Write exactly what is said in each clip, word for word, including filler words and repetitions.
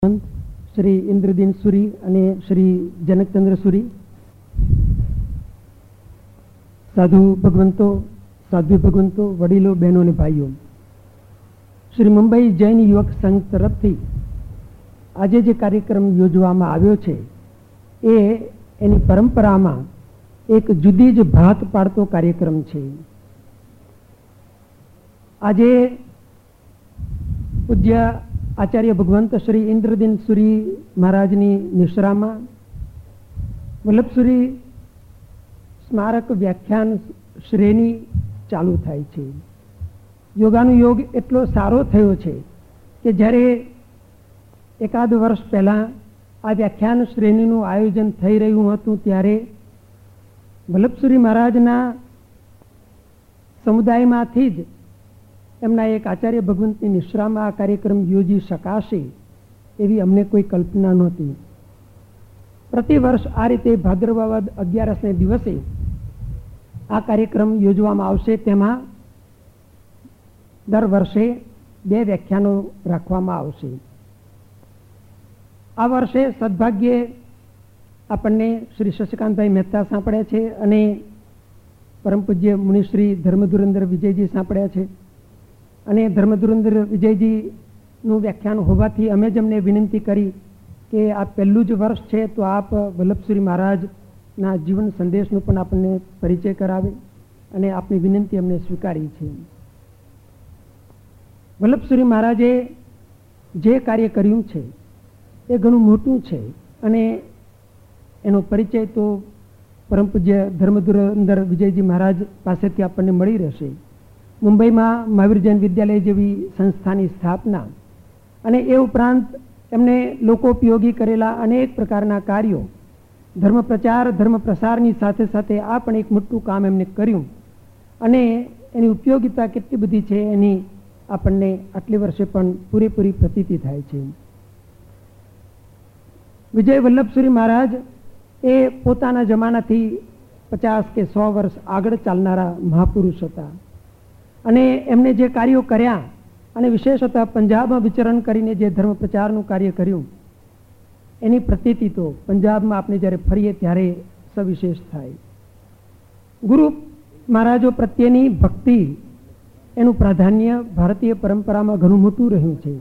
श्री इंद्रदीन सूरी અને શ્રી જનકચંદ્ર सूरी, साधु भगवंतो, साध्वी भगवंतो, वडीलो, बहनों ने भाईओ, श्री मुंबई जैन युवक संघ तरफथी आजे जे कार्यक्रम योजवामां आव्यो छे ए एनी परंपरामां एक जुदी ज भात पाडतो कार्यक्रम छे। आजे पूज्य आचार्य भगवंत श्री इंद्रदीन सूरी महाराजनी निश्रामा वल्लभसूरी स्मारक व्याख्यान श्रेणी चालू थाय छे। योगानुयोग एटलो सारो थयो छे कि ज्यारे एकाद वर्ष पहला आ व्याख्यान श्रेणीनुं आयोजन थई रह्युं हतुं त्यारे वल्लभसूरी महाराजना समुदायमांथी ज एमना एक आचार्य भगवंतनी निश्रामां आ कार्यक्रम योजी शकाशे एवी अमने कोई कल्पना नहोती। प्रति वर्ष आ रीते भाद्रवाद अगियारसने दिवसे आ कार्यक्रम योजवामां आवशे। तेमां दर वर्षे बे व्याख्यानो राखवामां आवशे। आ वर्षे सद्भाग्ये आपणे श्री शशिकांतभाई मेहता सांपड्या छे अने परम पूज्य मुनिश्री धर्मधुरंदर विजयजी सांपड्या छे અને ધર્મધુરંદર વિજયજીનું વ્યાખ્યાન હોવાથી અમે જ અમને વિનંતી કરી કે આ પહેલું જ વર્ષ છે તો આપ વલ્લભસુરી મહારાજના જીવન સંદેશનો પણ આપણને પરિચય કરાવે અને આપની વિનંતી અમને સ્વીકારી છે। વલ્લભસુરી મહારાજે જે કાર્ય કર્યું છે એ ઘણું મોટું છે અને એનો પરિચય તો પરમ પૂજ્ય ધર્મધુરંદર વિજયજી મહારાજ પાસેથી આપણને મળી રહેશે। मुंबई में महावीर जैन विद्यालय जेवी संस्थानी स्थापना अने ए उपरांत एमने लोकोपयोगी करेला अनेक प्रकारना कार्यों, धर्म प्रचार धर्म प्रसारनी साथे साथे आ पण एक मोटुं काम एमने कर्युं अने एनी उपयोगिता केटली बधी छे एनी आपणने आटली वर्षे पण पूरेपूरी प्रतीति थाय छे। विजय वल्लभसूरी महाराज ए पोताना जमानाथी पचास के सौ वर्ष आगळ चालनारा महापुरुष हता અને એમને જે કાર્યો કર્યા અને વિશેષતઃ પંજાબમાં વિચરણ કરીને જે ધર્મ પ્રચારનું કાર્ય કર્યું એની પ્રતીતિ તો પંજાબમાં આપણે જ્યારે ફરીએ ત્યારે સવિશેષ થાય। ગુરુ મહારાજો પ્રત્યેની ભક્તિ એનું પ્રાધાન્ય ભારતીય પરંપરામાં ઘણું મોટું રહ્યું છે।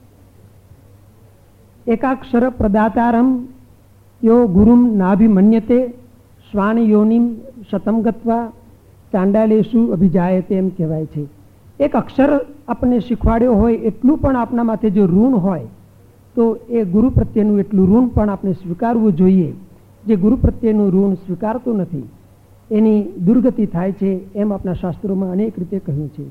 એકાક્ષર પ્રદાતારમ યો ગુરુમ નાભિમન્યતે શ્વાન યોનિમ શતમ ગત્વા ચાંડાલેશુ અભિજાયતે એમ કહેવાય છે। એક અક્ષર આપણને શીખવાડ્યો હોય એટલું પણ આપણા માથે જો ઋણ હોય તો એ ગુરુ પ્રત્યેનું એટલું ઋણ પણ આપણે સ્વીકારવું જોઈએ। જે ગુરુ પ્રત્યેનું ઋણ સ્વીકારતું નથી એની દુર્ગતિ થાય છે એમ આપણા શાસ્ત્રોમાં અનેક રીતે કહ્યું છે।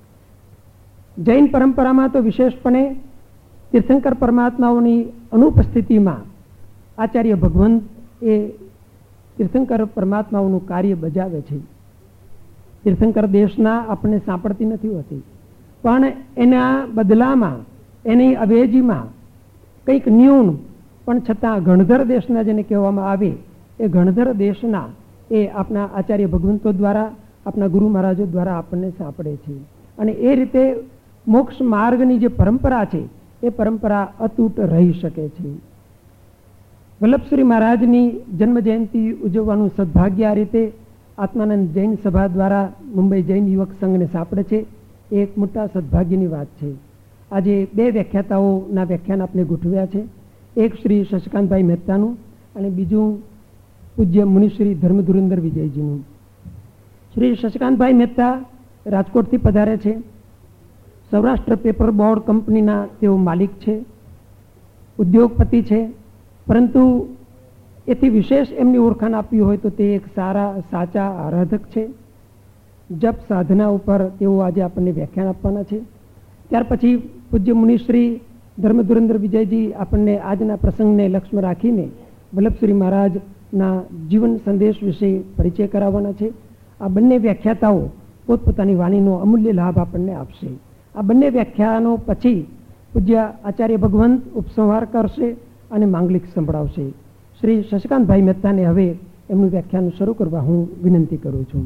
જૈન પરંપરામાં તો વિશેષપણે તીર્થંકર પરમાત્માઓની અનુપસ્થિતિમાં આચાર્ય ભગવંત એ તીર્થંકર પરમાત્માઓનું કાર્ય બજાવે છે। तीर्थंकर देशना अपने सांपड़ती नहीं होती पण एना बदलामां एनी अवेजीमां कंईक न्यून पण छतां गणधर देशना जेने कहेवामां आवे ए गणधर देशना ए आपना आचार्य भगवंतो द्वारा आपना गुरु महाराजो द्वारा आपने सांपड़े छे अने ए रीते मोक्ष मार्गनी जे परंपरा छे ए परंपरा अतूट रही शके छे। वल्लभसूरी महाराजनी जन्म जयंती उजववानुं सद्भाग्य आ रीते आत्मानंद जैन सभा द्वारा मुंबई जैन युवक संघ ने सापड़े छे। एक मोटा सद्भाग्यनी वात छे। आजे बे व्याख्याताओना व्याख्यान आपने गोठव्या छे। एक श्री शशिकांतभाई मेहतानुं अने बीजुं पूज्य मुनिश्री धर्मधुरंदर विजयजीनुं। श्री शशिकांतभाई मेहता राजकोटथी पधारे छे। सौराष्ट्र पेपर बोर्ड कंपनीना तेओ मालिक छे, उद्योगपति छे, परंतु एथी विशेष एमनी ओळखाण आपी होय तो ते एक सारा साचा आराधक छे। जप साधना उपर तेओ आज आपने व्याख्यान आपवाना छे। त्यार पछी पूज्य मुनिश्री धर्मधुरंदर विजयजी आपने आजना प्रसंगने लक्ष्य राखीने वल्लभसूरी महाराजना जीवन संदेश विषे परिचय कराववाना छे। आ बंने व्याख्याताओ पोतपोतानी वाणीनो अमूल्य लाभ आपने आपशे। आ बंने व्याख्यानो पछी पूज्य आचार्य भगवंत उपसंहार करशे अने मांगलिक संभळावशे। श्री शशिकांतभाई मेहता ने हवे एमनुं व्याख्यान शरू करवा हूँ विनंती करूँ छूं।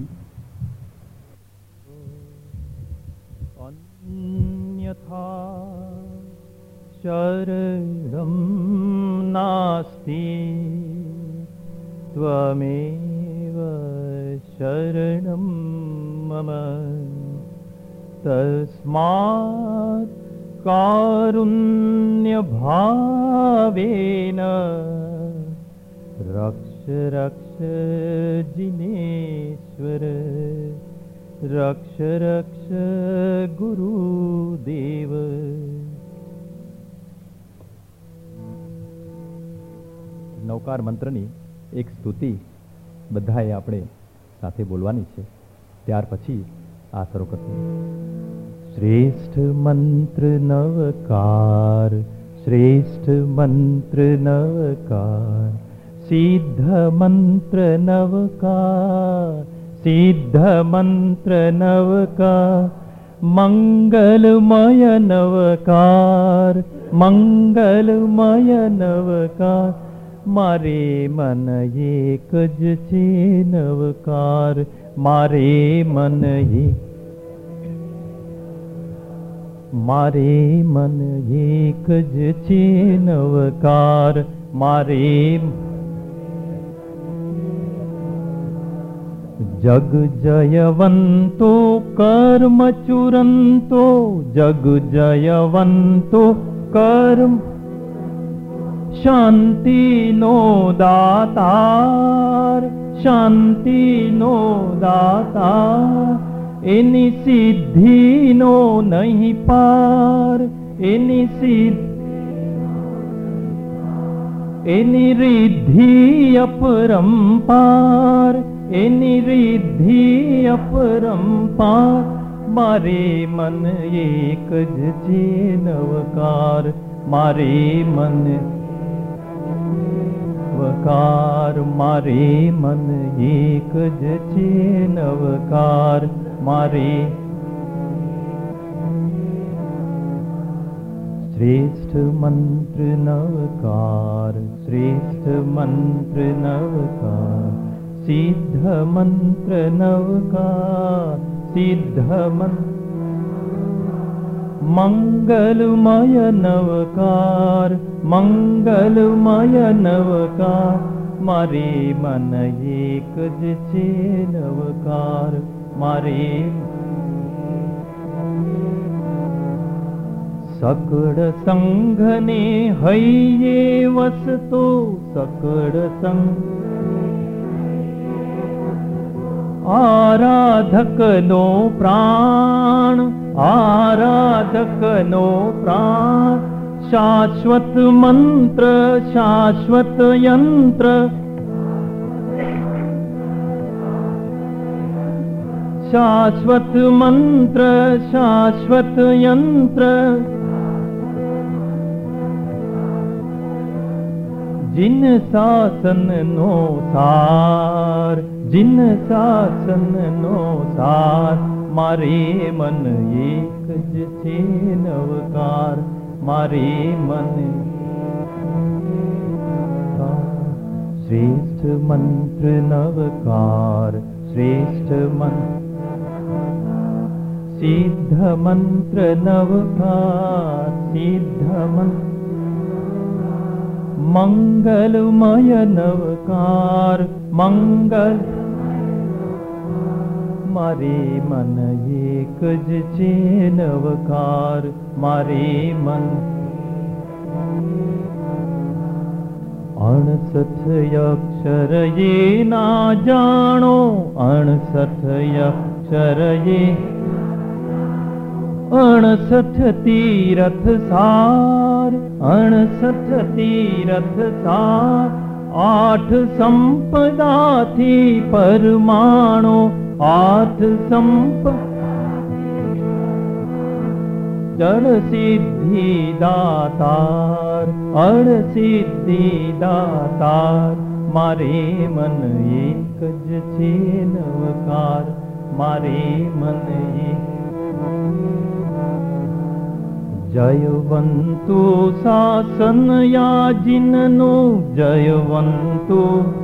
अन्यथा शरणं नास्ति त्वमेव शरणं मम तस्मात् कारुण्यभावेन रक्ष रक्ष जिनेश्वर रक्ष रक्ष गुरुदेव। नवकार मंत्रनी एक स्तुति बधाए आपणे साथे बोलवानी छे। त्यार पछी आ शरू करते। श्रेष्ठ मंत्र नवकार श्रेष्ठ मंत्र नवकार सिद्ध मंत्र नवकार सिद्ध मंत्र नवकार मंगलमय नवकार मंगलमय नवकार मारे मन एक ज छे नवकार मारे मन एक मारे मन एक ज छे नवकार मारे जग जयवंतो कर्म चुरंतो जग जयवंतो कर्म शांति नो दातार शांति नो दातार एनी सिद्धि नो नहीं पार एनी सिद्धि एनी रिद्धि अपरंपार एनी रिद्धि अपरंपार मारे मन एक ज छे नवकार मारे मन नवकार मारे मन एक ज छे नवकार मारे श्रेष्ठ मंत्र नवकार श्रेष्ठ मंत्र नवकार सिद्ध मंत्र नवकार सिद्ध मंत्र मंगलमय नवकार मंगलमय नवकार मारे मन एक ज छे नवकार मारे सकड़ संघ ने हइये वसतो सकड़ संघ आराधक नो प्राण आराधक नो प्राण शाश्वत मंत्र शाश्वत यंत्र शाश्वत मंत्र शाश्वत यंत्र जिन शासन नो सार जिन शासन नो सार मारे मन एक ज छे नवकार मारे मन श्रेष्ठ मंत्र नवकार श्रेष्ठ मंत्र सिद्ध मंत्र नवकार सिद्ध मंत्र मंगलमय नवकार मंगल मारे मन एक ज छे नवकार मारे मन अणसठ अक्षर ये ना जानो अणसठ अक्षर ये अणसठ तीरथ सार अणसठ तीरथ सार आठ संपदा थी परमाणु आठ संप जड़ सिद्धि दातार अड़ सिद्धि दातार मारे मन एक ज छे नवकार मारे मन एक जयवंतु शासन या जिननो जयवंतु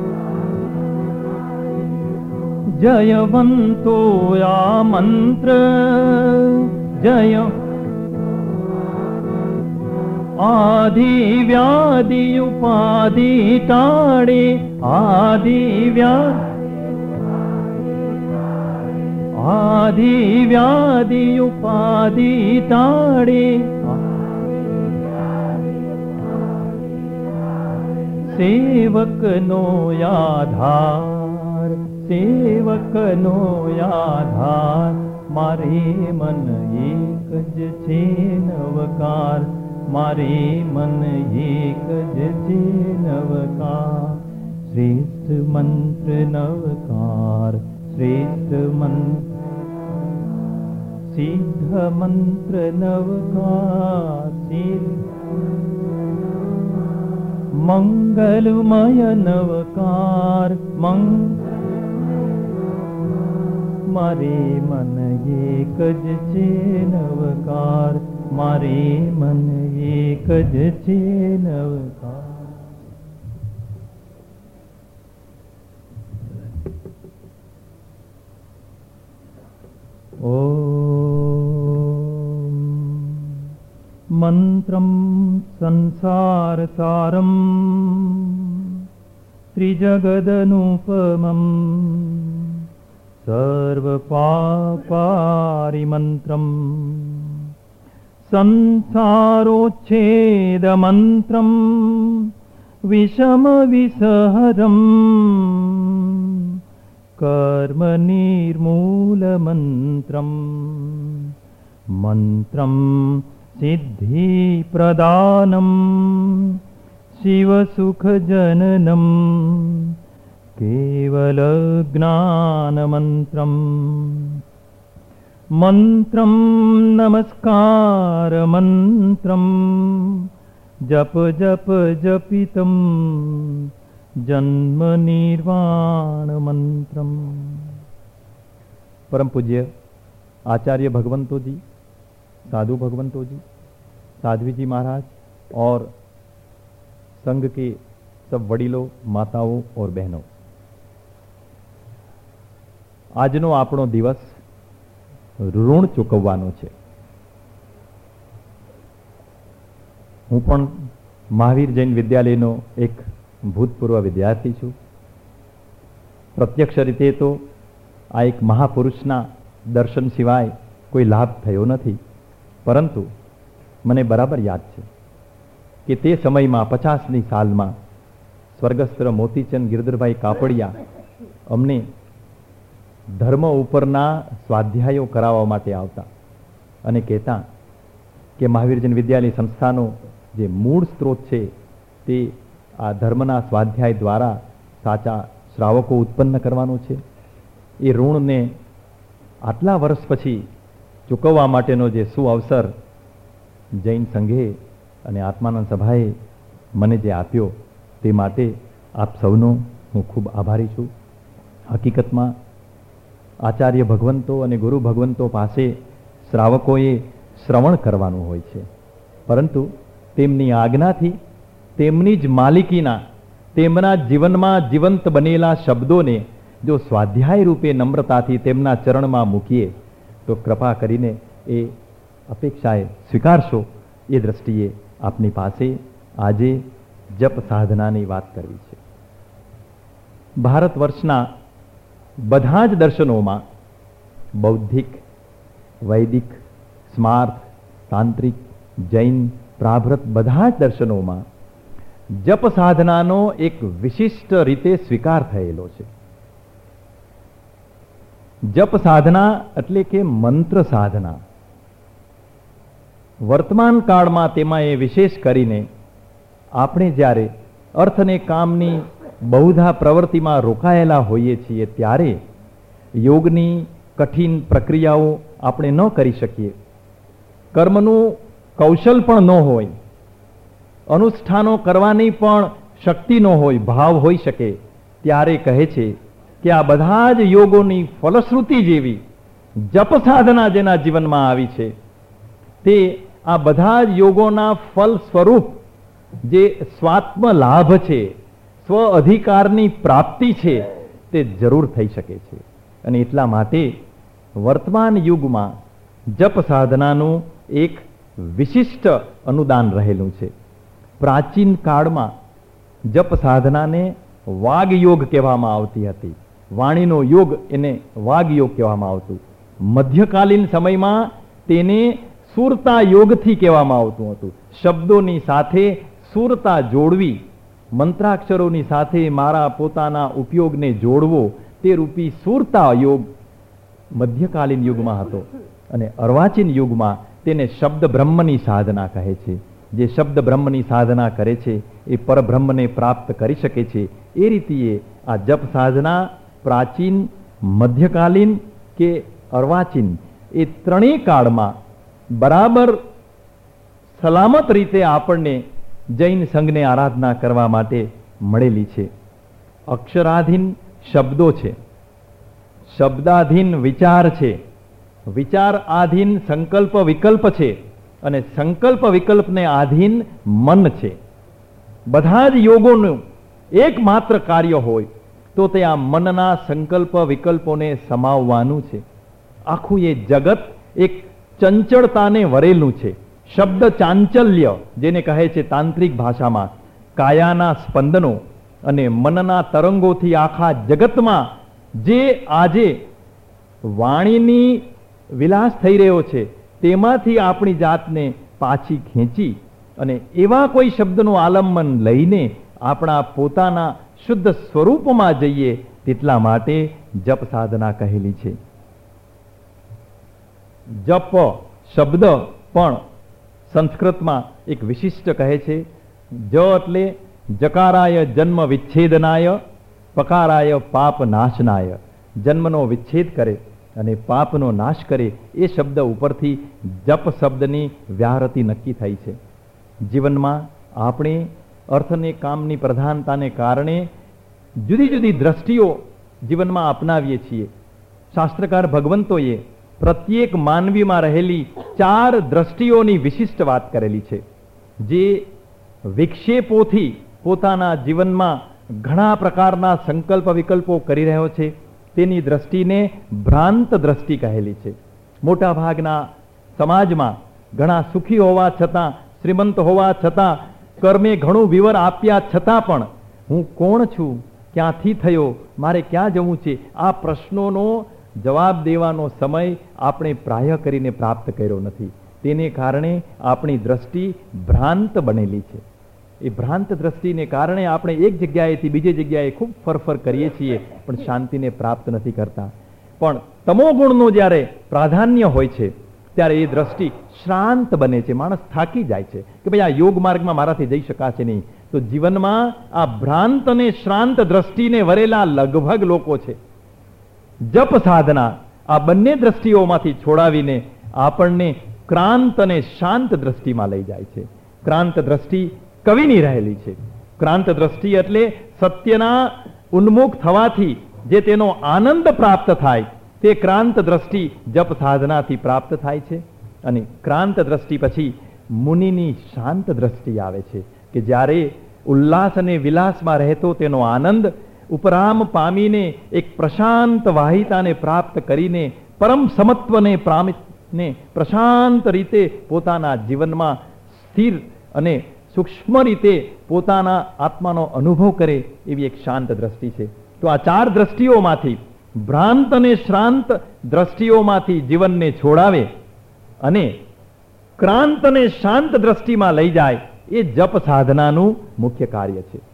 जयवंतु या मंत्र जय આધિ વ્યાધિ ઉપાધિ ટાળે, આધિ વ્યાધિ આધિ વ્યાધિ ઉપાધિ ટાળે, સેવકનો આધાર, સેવકનો આધાર, મારે મન એક જ છે નવકાર, મારે મન એક જ છે નવકાર. શ્રેષ્ઠ મંત્ર નવકાર, શ્રેષ્ઠ મંત્ર, સિદ્ધ મંત્ર નવકાર, સિદ્ધ મંગલમય નવકાર, મંગલ મારે મન એક જ છે નવકાર, મારે મન એક જ છે નવકાર. ઓમ મંત્રમ સંસાર સારમ ત્રિજગદનુપમમ સર્વપાપારિમંત્રમ સંસારોચ્છેદમંત્રમ વિષમવિસહરમ કર્મનિર્મૂલમંત્રમ મંત્રમ સિદ્ધિપ્રદાનમ શિવસુખજનનમ કેવલજ્ઞાનમંત્રમ મંત્રમ નમસ્કારમંત્રમ જપ જપ જપિતમ જન્મનિર્વાણમંત્રમ. परम पूज्य आचार्य भगवंतो जी, साधु भगवंतो जी, साध्वी जी महाराज और संघ के सब वडीलों, माताओं और बहनों, આજનો આપણો દિવસ ઋણ ચૂકવવાનો છે. હું પણ મહાવીર જૈન વિદ્યાલયનો એક ભૂતપૂર્વ વિદ્યાર્થી છું. પ્રત્યક્ષ રીતે તો આ એક મહાપુરુષના દર્શન સિવાય કોઈ લાભ થયો નથી, પરંતુ મને બરાબર યાદ છે કે તે સમયમાં પચાસની સાલમાં સ્વર્ગસ્થ મોતીચંદ ગિરધરભાઈ કાપડિયા અમને ધર્મ ઉપરના સ્વાધ્યાયો કરાવવા માટે આવતા અને કહેતા કે મહાવીર જૈન વિદ્યાલય સંસ્થાનો જે મૂળ સ્ત્રોત છે તે આ ધર્મના સ્વાધ્યાય દ્વારા સાચા શ્રાવકો ઉત્પન્ન કરવાનો છે. એ ઋણને આટલા વર્ષ પછી ચૂકવવા માટેનો જે સુઅવસર જૈન સંઘે અને આત્માનંદ સભાએ મને જે આપ્યો તે માટે આપ સૌનો હું ખૂબ આભારી છું. હકીકતમાં આચાર્ય ભગવંતો અને ગુરુ ભગવંતો પાસે શ્રાવકોએ શ્રવણ કરવાનું હોય છે, પરંતુ તેમની આજ્ઞાથી તેમની જ માલિકીના તેમના જીવનમાં જીવંત બનેલા શબ્દોને જો સ્વાધ્યાય રૂપે નમ્રતાથી તેમના ચરણમાં મૂકીએ તો કૃપા કરીને એ અપેક્ષાએ સ્વીકારશો. એ દ્રષ્ટિએ આપની પાસે આજે જપ સાધનાની વાત કરવી છે. ભારત વર્ષના બધા જ દર્શનોમાં બૌદ્ધિક, વૈદિક, સ્માર્થ, તાંત્રિક, જૈન, પ્રાભૃત બધા જ દર્શનોમાં જપ સાધનાનો એક વિશિષ્ટ રીતે સ્વીકાર થયેલો છે. જપ સાધના એટલે કે મંત્ર સાધના. વર્તમાન કાળમાં તેમાં એ વિશેષ કરીને આપણે જ્યારે અર્થ અને કામની બહુધા પ્રવૃત્તિમાં રોકાયેલા હોઈએ છીએ ત્યારે યોગની કઠિન પ્રક્રિયાઓ આપણે ન કરી શકીએ, કર્મનું કૌશલ પણ ન હોય, અનુષ્ઠાનો કરવાની પણ શક્તિ ન હોય, ભાવ હોઈ શકે, ત્યારે કહે છે કે આ બધા જ યોગોની ફલશ્રુતિ જેવી જપ સાધના જેના જીવનમાં આવી છે તે આ બધા જ યોગોના ફલ સ્વરૂપ જે સ્વાત્મ લાભ છે, સ્વ અધિકારની પ્રાપ્તિ છે, તે જરૂર થઈ શકે છે. અને એટલા માટે વર્તમાન યુગમાં જપ સાધનાનું એક વિશિષ્ટ અનુદાન રહેલું છે. પ્રાચીન કાળમાં જપ સાધનાને વાગ યોગ કહેવામાં આવતી હતી. વાણીનો યોગ એને વાગ યોગ કહેવામાં આવતું. મધ્યકાલીન સમયમાં તેને સુરતા યોગથી કહેવામાં આવતું હતું. શબ્દોની સાથે સુરતા જોડવી, મંત્રાક્ષરોની સાથે મારા પોતાના ઉપયોગને જોડવો, તે રૂપી સુરતા યોગ મધ્યકાલીન યુગમાં હતો. અને અર્વાચીન યુગમાં તેને શબ્દ બ્રહ્મની સાધના કહે છે. જે શબ્દ બ્રહ્મની સાધના કરે છે એ પરબ્રહ્મને પ્રાપ્ત કરી શકે છે. એ રીતે આ જપ સાધના પ્રાચીન, મધ્યકાલીન કે અર્વાચીન એ ત્રણેય કાળમાં બરાબર સલામત રીતે આપણને જૈન સંઘને આરાધના કરવા માટે મળેલી છે. અક્ષરાધીન શબ્દો છે, શબ્દાધીન વિચાર છે, વિચાર આધીન સંકલ્પ વિકલ્પ છે, અને સંકલ્પ વિકલ્પને આધીન મન છે. બધા જ યોગોનું એકમાત્ર કાર્ય હોય તો તે આ મનના સંકલ્પ વિકલ્પોને સમાવવાનું છે. આખું એ જગત એક ચંચળતાને વરેલું છે. શબ્દ ચાંચલ્ય જેને કહે છે તાંત્રિક ભાષામાં, કાયાના સ્પંદનો અને મનના તરંગોથી આખા જગતમાં જે આજે વાણીની વિલાસ થઈ રહ્યો છે તેમાંથી આપણી જાતને પાછી ખેંચી અને એવા કોઈ શબ્દનું આલંબન લઈને આપણા પોતાના શુદ્ધ સ્વરૂપમાં જઈએ, તેટલા માટે જપ સાધના કહેલી છે. જપ શબ્દ પણ સંસ્કૃતમાં એક વિશિષ્ટ કહે છે. જ એટલે જકારાય જન્મ વિચ્છેદનાય, પકારાય પાપ નાશનાય. જન્મનો વિચ્છેદ કરે અને પાપનો નાશ કરે, એ શબ્દ ઉપરથી જપ શબ્દની વ્યાહૃતિ નક્કી થઈ છે. જીવનમાં આપણે અર્થને કામની પ્રધાનતાને કારણે જુદી જુદી દ્રષ્ટિઓ જીવનમાં અપનાવીએ છીએ. શાસ્ત્રકાર ભગવંતોએ પ્રત્યેક માનવીમાં રહેલી ચાર દ્રષ્ટિઓની વિશિષ્ટ વાત કરેલી છે. જે વિક્ષેપોથી પોતાના જીવનમાં ઘણા પ્રકારના સંકલ્પ વિકલ્પો કરી રહ્યો છે તેની દ્રષ્ટિને ભ્રાંત દ્રષ્ટિ કહેલી છે. મોટા ભાગના સમાજમાં ઘણા સુખી હોવા છતાં, શ્રીમંત હોવા છતાં, કર્મે ઘણું વિવર આપ્યા છતાં પણ હું કોણ છું, ક્યાંથી થયો, મારે ક્યાં જવું છે, આ પ્રશ્નોનો જવાબ દેવાનો સમય આપણે પ્રાય કરીને પ્રાપ્ત કર્યો નથી. તેને કારણે આપણી દ્રષ્ટિ ભ્રાંત બનેલી છે. એ ભ્રાંત દ્રષ્ટિને કારણે આપણે એક જગ્યાએથી બીજી જગ્યાએ ખૂબ ફરફર કરીએ છીએ પણ શાંતિને પ્રાપ્ત નથી કરતા. પણ તમોગુણનું જ્યારે પ્રાધાન્ય હોય છે ત્યારે એ દ્રષ્ટિ શ્રાંત બને છે. માણસ થાકી જાય છે કે ભાઈ આ યોગ માર્ગમાં મારાથી જઈ શકાશે નહીં. તો જીવનમાં આ ભ્રાંત અને શ્રાંત દ્રષ્ટિને વરેલા લગભગ લોકો છે. જપ સાધના આ બંને દ્રષ્ટિઓમાંથી છોડાવીને આપણને ક્રાંત અને શાંત દ્રષ્ટિમાં લઈ જાય છે. ક્રાંત દ્રષ્ટિ કવિની રહેલી છે. ક્રાંત દ્રષ્ટિ એટલે સત્યના ઉન્મુખ થવાથી જે તેનો આનંદ પ્રાપ્ત થાય તે ક્રાંત દ્રષ્ટિ જપ સાધનાથી પ્રાપ્ત થાય છે. અને ક્રાંત દ્રષ્ટિ પછી મુનિની શાંત દ્રષ્ટિ આવે છે કે જ્યારે ઉલ્લાસ અને વિલાસમાં રહેતો તેનો આનંદ ઉપરામ પામીને એક પ્રશાંત વાહિતાને પ્રાપ્ત કરીને પરમ સમત્વને પ્રામિતને પ્રશાંત રીતે પોતાના જીવનમાં સ્થિર અને સૂક્ષ્મ રીતે પોતાના આત્માનો અનુભવ કરે એવી એક શાંત દ્રષ્ટિ છે. તો આ ચાર દ્રષ્ટિઓમાંથી ભ્રાંત અને શ્રાંત દ્રષ્ટિઓમાંથી જીવનને છોડાવે અને ક્રાંત અને શાંત દ્રષ્ટિમાં લઈ જાય એ જપ સાધનાનું મુખ્ય કાર્ય છે.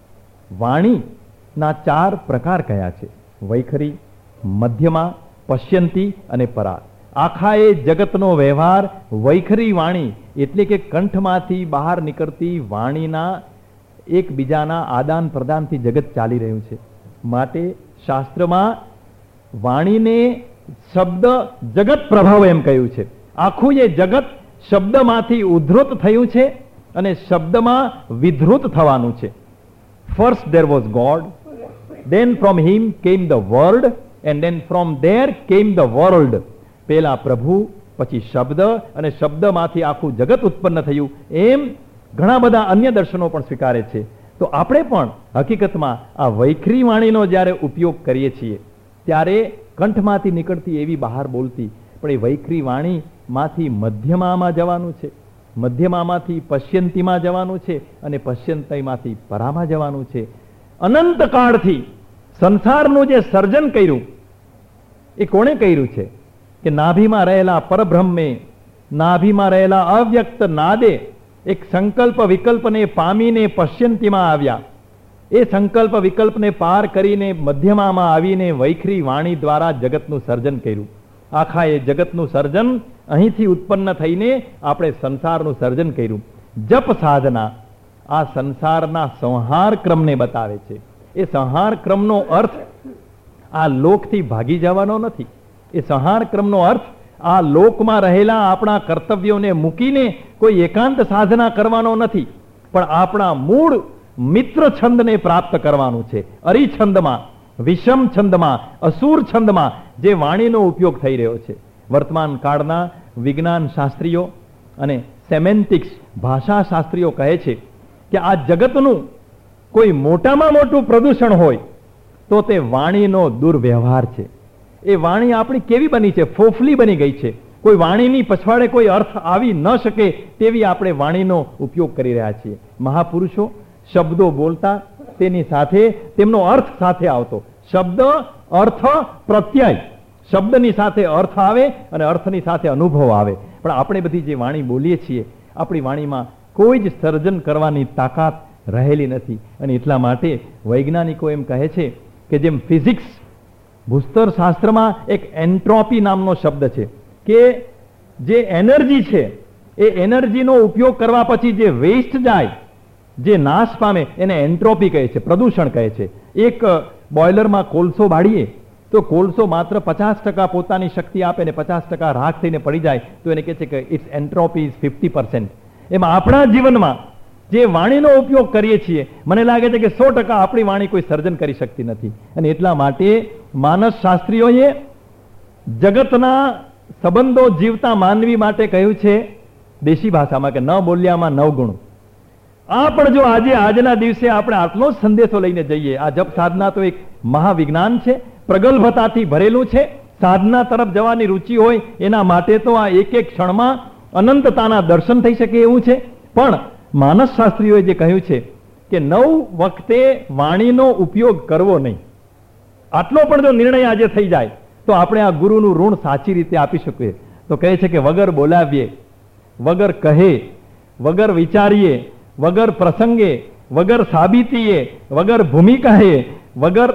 વાણીના ચાર પ્રકાર કયા છે? વૈખરી, મધ્યમા, પશ્યંતી અને પરાગ. આખા એ જગતનો વ્યવહાર વૈખરી વાણી એટલે કે કંઠમાંથી બહાર નીકળતી વાણીના એકબીજાના આદાન પ્રદાનથી જગત ચાલી રહ્યું છે. માટે શાસ્ત્રમાં વાણીને શબ્દ જગત પ્રભાવ એમ કહ્યું છે. આખું એ જગત શબ્દમાંથી ઉદ્ધૃત થયું છે અને શબ્દમાં વિધૃત થવાનું છે. First there was God, then from him came the word and then from there came the world. પેલા પ્રભુ, પછી શબ્દ, અને શબ્દમાંથી આખું જગત ઉત્પન્ન થયું. એમ ઘણા બધા અન્ય દર્શનો પણ સ્વીકારે છે. તો આપણે પણ હકીકતમાં આ વૈખરી વાણીનો જ્યારે ઉપયોગ કરીએ છીએ ત્યારે કંઠમાંથી નીકળતી એવી બહાર બોલતી, પણ એ વૈખરી વાણીમાંથી મધ્યમામાં જવાનું છે મધ્યમામાંથી પશ્યંતીમાં જવાનું છે અને પશ્યંતીમાંથી પરામાં જવાનું છે. અનંત કાળથી સંસારનું જે સર્જન કર્યું એ કોણે કર્યું છે? કે નાભીમાં રહેલા પરબ્રહ્મે, નાભીમાં રહેલા અવ્યક્ત નાદે એક સંકલ્પ વિકલ્પને પામીને પશ્યંતીમાં આવ્યા. એ સંકલ્પ વિકલ્પને પાર કરીને મધ્યમામાં આવીને વૈખરી વાણી દ્વારા જગતનું સર્જન કર્યું. આખા એ જગતનું સર્જન અહીંથી ઉત્પન્ન થઈને આપણે સંસારનું સર્જન કર્યું. જપ સાધના આ સંસારના સંહાર ક્રમને બતાવે છે. એ સંહાર ક્રમનો અર્થ આ લોકથી ભાગી જવાનો નથી. એ સંહાર ક્રમનો અર્થ આ લોકમાં રહેલા આપણા કર્તવ્યોને મૂકીને કોઈ એકાંત સાધના કરવાનો નથી, પણ આપણા મૂળ મિત્ર છંદને પ્રાપ્ત કરવાનું છે. અરિછંદમાં, વિષમ છંદમાં, અસુર છંદમાં જે વાણીનો ઉપયોગ થઈ રહ્યો છે. વર્તમાન કાળના વિજ્ઞાન શાસ્ત્રીઓ અને સેમેન્ટિક્સ ભાષા શાસ્ત્રીઓ કહે છે કે આ જગતનું કોઈ મોટામાં મોટું પ્રદૂષણ હોય તો તે વાણીનો દુર્વ્યવહાર છે. એ વાણી આપણી કેવી બની છે? ફોફલી બની ગઈ છે. કોઈ વાણીની પછવાડે કોઈ અર્થ આવી ન શકે તેવી આપણે વાણીનો ઉપયોગ કરી રહ્યા છીએ. મહાપુરુષો શબ્દો બોલતા તેની સાથે તેમનો અર્થ સાથે આવતો. શબ્દ, અર્થ, પ્રત્યય. શબ્દની સાથે અર્થ આવે અને અર્થની સાથે અનુભવ આવે. પણ આપણે બધી જે વાણી બોલીએ છીએ આપણી વાણીમાં કોઈ જ સર્જન કરવાની તાકાત રહેલી નથી. અને એટલા માટે વૈજ્ઞાનિકો એમ કહે છે કે જેમ ફિઝિક્સ ભૂસ્તર શાસ્ત્રમાં એક એન્ટ્રોપી નામનો શબ્દ છે કે જે એનર્જી છે એ એનર્જીનો ઉપયોગ કરવા પછી જે વેસ્ટ જાય, જે નાશ પામે એને એન્ટ્રોપી કહે છે, પ્રદૂષણ કહે છે. એક બોઇલરમાં કોલસો બાળીએ તો કોલસો માત્ર પચાસ ટકા પોતાની શક્તિ આપે ને પચાસ ટકા રાખ થઈને પડી જાય તો એને કહે છે કે it's entropy is fifty percent. એમાં આપણા જીવનમાં જે વાણીનો ઉપયોગ કરીએ છીએ મને લાગે છે કે સો ટકા આપણી વાણી કોઈ સર્જન કરી શકતી નથી. અને એટલા માટે માનસ શાસ્ત્રીઓએ જગતના સંબંધો જીવતા માનવી માટે કહ્યું છે દેશી ભાષામાં કે ન બોલ્યામાં નવ ગુણ. આ પણ જો આજે આજના દિવસે આપણે આટલો જ સંદેશો લઈને જઈએ. આ જપ સાધના તો એક મહાવિજ્ઞાન છે, પ્રગલ્ભતાથી ભરેલું છે. સાધના તરફ જવાની રુચિ હોય એના માટે તો આ એક એક ક્ષણમાં અનંતતાના દર્શન થઈ શકે એવું છે. પણ માનસ શાસ્ત્રીઓએ જે કહ્યું છે કે નવ વખતે વાણીનો ઉપયોગ કરવો નહીં, આટલો પણ જો નિર્ણય આજે થઈ જાય તો આપણે આ ગુરુનું ઋણ સાચી રીતે આપી શકીએ. તો કહે છે કે વગર બોલાવીએ, વગર કહે, વગર વિચારીએ, વગર પ્રસંગે, વગર સાબિતીએ, વગર ભૂમિકાએ, વગર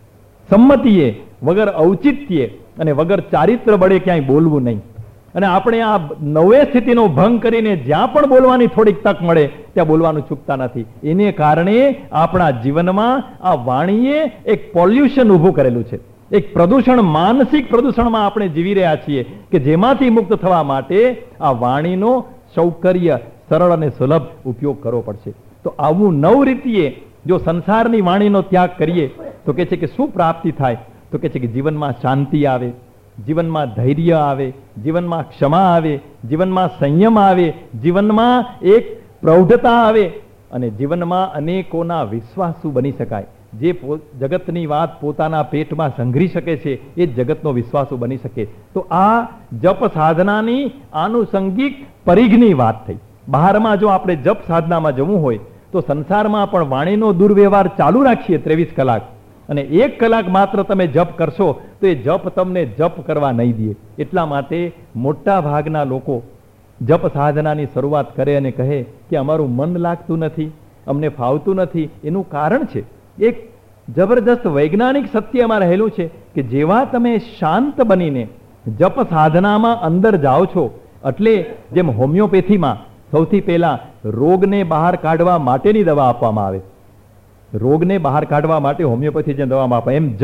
સંમતિએ, વગર ઔચિત્યે અને વગર ચારિત્ર બળે ક્યાંય બોલવું નહીં. અને આપણે આ નવે સ્થિતિનો ભંગ કરીને જ્યાં પણ બોલવાની થોડીક તક મળે ત્યાં બોલવાનું ચૂકતા નથી. એને કારણે આપણા જીવનમાં આ વાણીએ એક પોલ્યુશન ઊભું કરેલું છે. એક પ્રદૂષણ, માનસિક પ્રદૂષણમાં આપણે જીવી રહ્યા છીએ કે જેમાંથી મુક્ત થવા માટે આ વાણીનો સૌકર્ય, સરળ અને સુલભ ઉપયોગ કરવો પડશે. તો આવું નવ રીતિએ જો સંસારની વાણીનો ત્યાગ કરીએ તો કે છે કે શું પ્રાપ્તિ થાય? તો કે છે કે જીવનમાં શાંતિ આવે, જીવનમાં ધૈર્ય આવે, જીવનમાં ક્ષમા આવે, જીવનમાં સંયમ આવે, જીવનમાં એક પ્રૌઢતા આવે અને જીવનમાં અનેકોના વિશ્વાસુ બની શકાય. જે જગતની વાત પોતાના પેટમાં સંઘરી શકે છે એ જ જગતનો વિશ્વાસુ બની શકે. તો આ જપ સાધનાની આનુષંગિક પરિઘની વાત થઈ. બહારમાં જો આપણે જપ સાધનામાં જવું હોય તો સંસારમાં પણ વાણીનો દુર્વ્યવહાર ચાલુ રાખીએ ત્રેવીસ કલાક અને એક કલાક માત્ર તમે જપ કરશો તો એ જપ તમને જપ કરવા નહીં દે. એટલા માટે મોટા ભાગના લોકો જપ સાધનાની શરૂઆત કરે અને કહે કે અમારું મન લાગતું નથી, અમને ફાવતું નથી. એનું કારણ છે એક જબરદસ્ત વૈજ્ઞાનિક સત્યમાં રહેલું છે કે જેવા તમે શાંત બનીને જપ સાધનામાં અંદર જાઓ છો એટલે જેમ હોમિયોપેથીમાં સૌથી પહેલા રોગને બહાર કાઢવા માટેની દવા આપવામાં આવે, રોગને બહાર કાઢવા માટે હોમિયોપેથી જે દવામાં આપે એમ